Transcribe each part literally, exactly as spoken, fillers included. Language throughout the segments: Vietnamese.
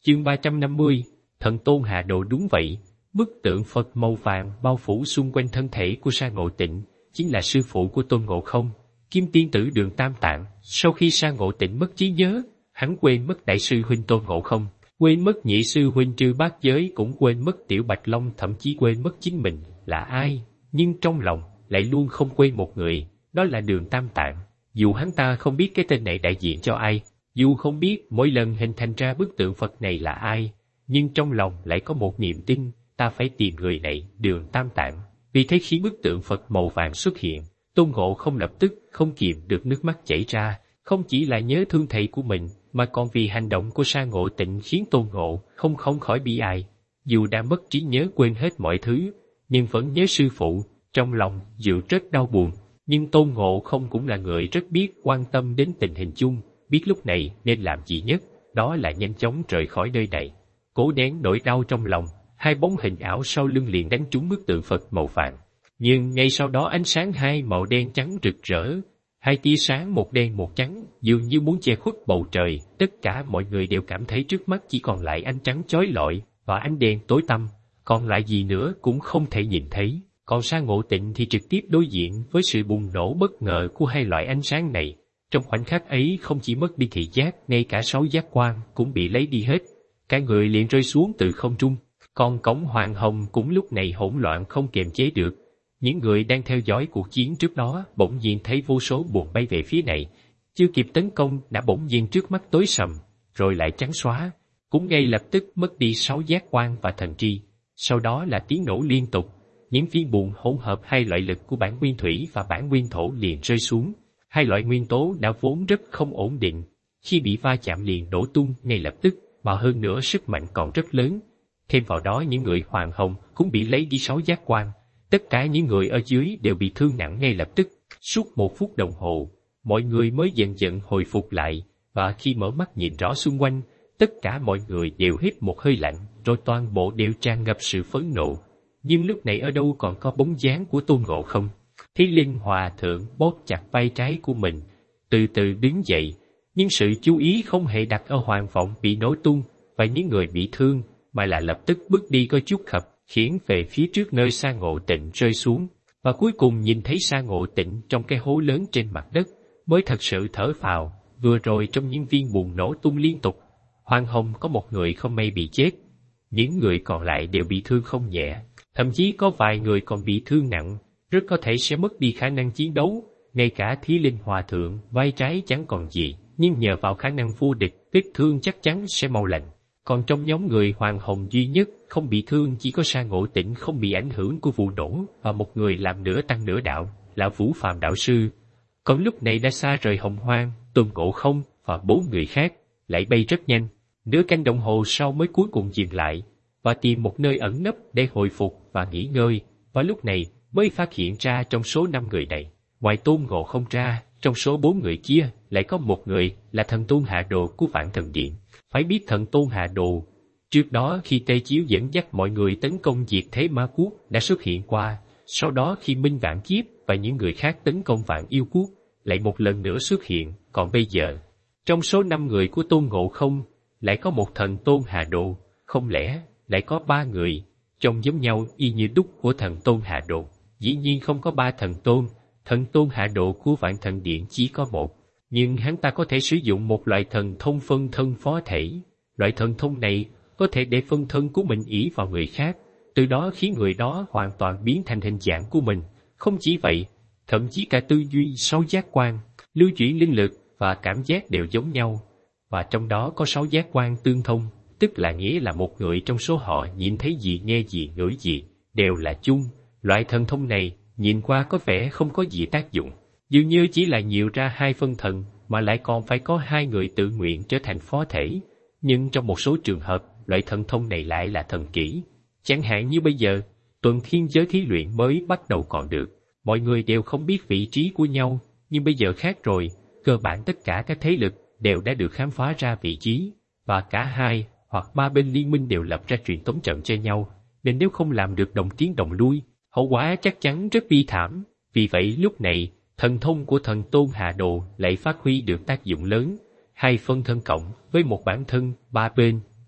Chương ba trăm năm mươi, Thần Tôn hạ độ. Đúng vậy, bức tượng Phật màu vàng bao phủ xung quanh thân thể của Sa Ngộ Tịnh, chính là sư phụ của Tôn Ngộ Không, Kim Tiên Tử Đường Tam Tạng. Sau khi Sa Ngộ Tịnh mất trí nhớ, hắn quên mất đại sư huynh Tôn Ngộ Không, quên mất nhị sư huynh Trư Bát Giới, cũng quên mất Tiểu Bạch Long, thậm chí quên mất chính mình là ai. Nhưng trong lòng lại luôn không quên một người, đó là Đường Tam Tạng. Dù hắn ta không biết cái tên này đại diện cho ai, dù không biết mỗi lần hình thành ra bức tượng Phật này là ai, nhưng trong lòng lại có một niềm tin, ta phải tìm người này, Đường Tam Tạng. Vì thế khi bức tượng Phật màu vàng xuất hiện, Tôn Ngộ Không lập tức không kìm được nước mắt chảy ra, không chỉ là nhớ thương thầy của mình, mà còn vì hành động của Sa Ngộ Tịnh khiến Tôn Ngộ Không không khỏi bi ai. Dù đã mất trí nhớ quên hết mọi thứ, nhưng vẫn nhớ sư phụ, trong lòng dự rất đau buồn. Nhưng Tôn Ngộ Không cũng là người rất biết quan tâm đến tình hình chung, biết lúc này nên làm gì nhất, đó là nhanh chóng rời khỏi nơi này. Cố nén nỗi đau trong lòng, hai bóng hình ảo sau lưng liền đánh trúng bức tượng Phật màu vàng. Nhưng ngay sau đó ánh sáng hai màu đen trắng rực rỡ, hai tia sáng một đen một trắng, dường như muốn che khuất bầu trời. Tất cả mọi người đều cảm thấy trước mắt chỉ còn lại ánh trắng chói lọi và ánh đen tối tăm, còn lại gì nữa cũng không thể nhìn thấy. Còn Sa Ngộ Tịnh thì trực tiếp đối diện với sự bùng nổ bất ngờ của hai loại ánh sáng này. Trong khoảnh khắc ấy không chỉ mất đi thị giác, ngay cả sáu giác quan cũng bị lấy đi hết. Cả người liền rơi xuống từ không trung. Còn cổng Hoàng Hồng cũng lúc này hỗn loạn không kiềm chế được. Những người đang theo dõi cuộc chiến trước đó bỗng nhiên thấy vô số buồn bay về phía này. Chưa kịp tấn công đã bỗng nhiên trước mắt tối sầm, rồi lại trắng xóa. Cũng ngay lập tức mất đi sáu giác quan và thần tri. Sau đó là tiếng nổ liên tục. Những viên buồn hỗn hợp hai loại lực của bản nguyên thủy và bản nguyên thổ liền rơi xuống. Hai loại nguyên tố đã vốn rất không ổn định, khi bị va chạm liền đổ tung ngay lập tức, mà hơn nữa sức mạnh còn rất lớn. Thêm vào đó những người Hoàng Hồng cũng bị lấy đi sáu giác quan. Tất cả những người ở dưới đều bị thương nặng ngay lập tức. Suốt một phút đồng hồ, mọi người mới dần dần hồi phục lại, và khi mở mắt nhìn rõ xung quanh, tất cả mọi người đều hít một hơi lạnh, rồi toàn bộ đều tràn ngập sự phẫn nộ. Nhưng lúc này ở đâu còn có bóng dáng của Tôn Ngộ Không. Thí Linh Hòa Thượng bóp chặt vai trái của mình, từ từ đứng dậy, nhưng sự chú ý không hề đặt ở Hoàng Vọng bị nổ tung và những người bị thương, mà là lập tức bước đi có chút khập, khiễng về phía trước nơi Sa Ngộ Tịnh rơi xuống, và cuối cùng nhìn thấy Sa Ngộ Tịnh trong cái hố lớn trên mặt đất, mới thật sự thở phào. Vừa rồi trong những viên buồn nổ tung liên tục, Hoàng Hồng có một người không may bị chết, những người còn lại đều bị thương không nhẹ, thậm chí có vài người còn bị thương nặng, rất có thể sẽ mất đi khả năng chiến đấu. Ngay cả Thí Linh Hòa Thượng vai trái chẳng còn gì, nhưng nhờ vào khả năng vô địch, vết thương chắc chắn sẽ mau lành. Còn trong nhóm người Hoàng Hồng duy nhất không bị thương chỉ có Sa Ngộ Tịnh không bị ảnh hưởng của vụ nổ, và một người làm nửa tăng nửa đạo là Vũ Phàm đạo sư. Còn lúc này đã xa rời Hồng Hoang, Tôn Ngộ Không và bốn người khác lại bay rất nhanh, nửa canh đồng hồ sau mới cuối cùng dừng lại và tìm một nơi ẩn nấp để hồi phục và nghỉ ngơi. Và lúc này mới phát hiện ra trong số năm người này, ngoài Tôn Ngộ Không ra, trong số bốn người kia lại có một người là Thần Tôn Hạ Đồ của Vạn Thần Điện. Phải biết Thần Tôn Hạ Đồ trước đó khi Tê Chiếu dẫn dắt mọi người tấn công diệt thế Ma Quốc đã xuất hiện qua, sau đó khi Minh Vạn Kiếp và những người khác tấn công Vạn Yêu Quốc lại một lần nữa xuất hiện. Còn bây giờ, trong số năm người của Tôn Ngộ Không lại có một Thần Tôn Hạ Đồ, không lẽ lại có ba người trông giống nhau y như đúc của Thần Tôn Hạ Đồ? Dĩ nhiên không có ba thần tôn, Thần Tôn Hạ Đồ của Vạn Thần Điện chỉ có một, nhưng hắn ta có thể sử dụng một loại thần thông phân thân phó thể. Loại thần thông này có thể để phân thân của mình ỷ vào người khác, từ đó khiến người đó hoàn toàn biến thành hình dạng của mình. Không chỉ vậy, thậm chí cả tư duy, sáu giác quan, lưu chuyển linh lực và cảm giác đều giống nhau, và trong đó có sáu giác quan tương thông, tức là nghĩa là một người trong số họ nhìn thấy gì, nghe gì, ngửi gì đều là chung. Loại thần thông này nhìn qua có vẻ không có gì tác dụng, dường như chỉ là nhiều ra hai phân thần, mà lại còn phải có hai người tự nguyện trở thành phó thể. Nhưng trong một số trường hợp, loại thần thông này lại là thần kỹ. Chẳng hạn như bây giờ, tuần thiên giới thí luyện mới bắt đầu còn được, mọi người đều không biết vị trí của nhau, nhưng bây giờ khác rồi, cơ bản tất cả các thế lực đều đã được khám phá ra vị trí, và cả hai hoặc ba bên liên minh đều lập ra truyền tống trận cho nhau, nên nếu không làm được đồng tiến đồng lui, hậu quả chắc chắn rất bi thảm. Vì vậy lúc này, thần thông của Thần Tôn Hạ Đồ lại phát huy được tác dụng lớn. Hai phân thân cộng với một bản thân, ba bên,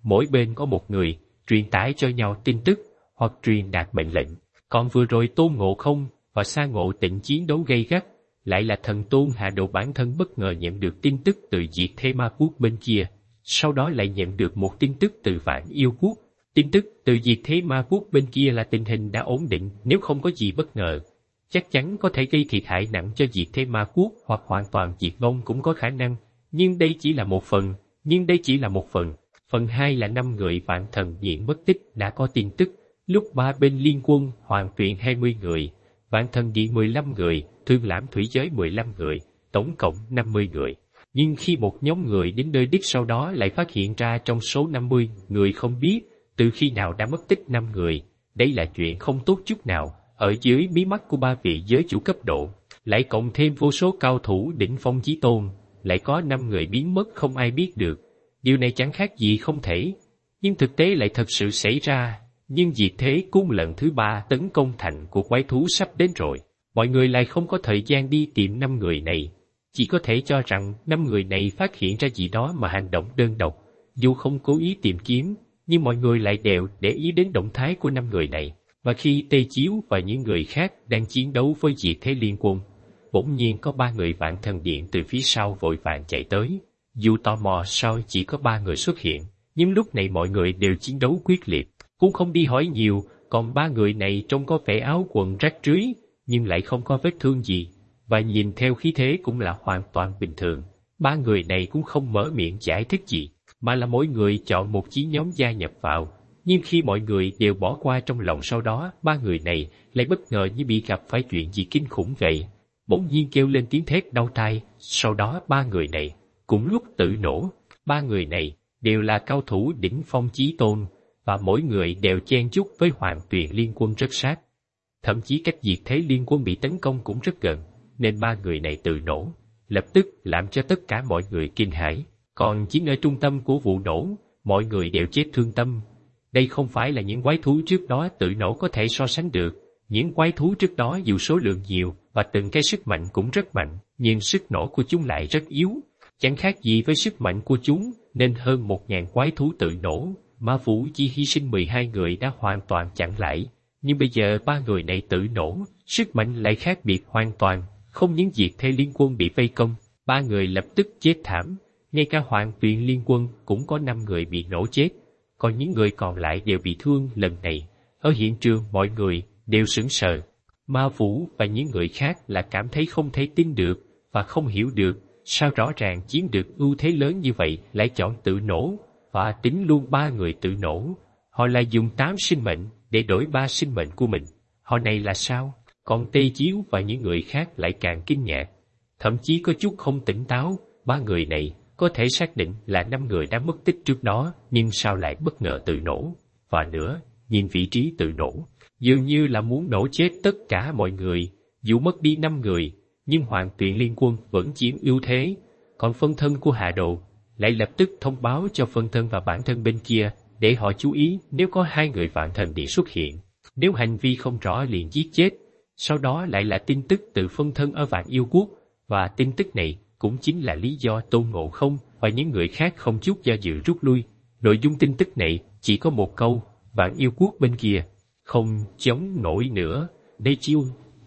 mỗi bên có một người, truyền tải cho nhau tin tức, hoặc truyền đạt mệnh lệnh. Còn vừa rồi Tôn Ngộ Không và Sa Ngộ Tịnh chiến đấu gay gắt, lại là thần Tôn Hạ Độ bản thân bất ngờ nhận được tin tức từ Diệt Thế Ma Quốc bên kia, sau đó lại nhận được một tin tức từ Vạn Yêu Quốc. Tin tức từ Diệt Thế Ma Quốc bên kia là tình hình đã ổn định, nếu không có gì bất ngờ, chắc chắn có thể gây thiệt hại nặng cho Diệt Thế Ma Quốc hoặc hoàn toàn diệt vong cũng có khả năng, nhưng đây chỉ là một phần, nhưng đây chỉ là một phần. Phần hai là năm người Vạn Thần Điện mất tích đã có tin tức, lúc ba bên liên quân hoàn tuyển hai mươi người, Vạn Thần Điện mười lăm người, Thương Lãm Thủy Giới mười lăm người, tổng cộng năm mươi người. Nhưng khi một nhóm người đến nơi đích sau đó lại phát hiện ra trong số năm mươi người không biết từ khi nào đã mất tích năm người, đây là chuyện không tốt chút nào. Ở dưới mí mắt của ba vị giới chủ cấp độ, lại cộng thêm vô số cao thủ đỉnh phong chí tôn, lại có năm người biến mất không ai biết được. Điều này chẳng khác gì không thể, nhưng thực tế lại thật sự xảy ra. Nhưng Diệt Thế Cung lần thứ ba tấn công thành của quái thú sắp đến rồi, mọi người lại không có thời gian đi tìm năm người này, chỉ có thể cho rằng năm người này phát hiện ra gì đó mà hành động đơn độc. Dù không cố ý tìm kiếm, nhưng mọi người lại đều để ý đến động thái của năm người này. Và khi Tê Chiếu và những người khác đang chiến đấu với Diệt Thế Liên Quân, bỗng nhiên có ba người Vạn Thần Điện từ phía sau vội vàng chạy tới. Dù tò mò sao chỉ có ba người xuất hiện, nhưng lúc này mọi người đều chiến đấu quyết liệt, cũng không đi hỏi nhiều. Còn ba người này trông có vẻ áo quần rách rưới, nhưng lại không có vết thương gì, và nhìn theo khí thế cũng là hoàn toàn bình thường. Ba người này cũng không mở miệng giải thích gì, mà là mỗi người chọn một chí nhóm gia nhập vào. Nhưng khi mọi người đều bỏ qua trong lòng, sau đó ba người này lại bất ngờ như bị gặp phải chuyện gì kinh khủng vậy, bỗng nhiên kêu lên tiếng thét đau tai. Sau đó ba người này cùng lúc tự nổ. Ba người này đều là cao thủ đỉnh phong chí tôn, và mỗi người đều chen chúc với Hoàng Tuyền Liên Quân rất sát. Thậm chí cách Diệt Thế Liên Quân bị tấn công cũng rất gần, nên ba người này tự nổ, lập tức làm cho tất cả mọi người kinh hãi. Còn chính ở trung tâm của vụ nổ, mọi người đều chết thương tâm. Đây không phải là những quái thú trước đó tự nổ có thể so sánh được. Những quái thú trước đó dù số lượng nhiều và từng cái sức mạnh cũng rất mạnh, nhưng sức nổ của chúng lại rất yếu, chẳng khác gì với sức mạnh của chúng, nên hơn một ngàn quái thú tự nổ, Ma Vũ chỉ hy sinh mười hai người đã hoàn toàn chặn lại. Nhưng bây giờ ba người này tự nổ, sức mạnh lại khác biệt hoàn toàn, không những Diệt Thế Liên Quân bị vây công, ba người lập tức chết thảm, ngay cả Hoàng Tuyền Liên Quân cũng có năm người bị nổ chết, còn những người còn lại đều bị thương. Lần này, ở hiện trường mọi người đều sững sờ. Ma Vũ và những người khác là cảm thấy không thể tin được và không hiểu được, sao rõ ràng chiếm được ưu thế lớn như vậy lại chọn tự nổ, và tính luôn ba người tự nổ. Họ lại dùng tám sinh mệnh để đổi ba sinh mệnh của mình. Họ này là sao? Còn Tê Chiếu và những người khác lại càng kinh ngạc, thậm chí có chút không tỉnh táo. Ba người này có thể xác định là năm người đã mất tích trước đó, nhưng sao lại bất ngờ tự nổ? Và nữa, nhìn vị trí tự nổ, dường như là muốn nổ chết tất cả mọi người. Dù mất đi năm người, nhưng Hoàng Tuyền Liên Quân vẫn chiếm ưu thế. Còn phân thân của Hạ Độ lại lập tức thông báo cho phân thân và bản thân bên kia, để họ chú ý nếu có hai người Vạn Thần Điện xuất hiện. Nếu hành vi không rõ liền giết chết. Sau đó lại là tin tức từ phân thân ở Vạn Yêu Quốc, và tin tức này cũng chính là lý do Tôn Ngộ Không và những người khác không chút do dự rút lui. Nội dung tin tức này chỉ có một câu: Vạn Yêu Quốc bên kia không chống nổi nữa. Đây chiêu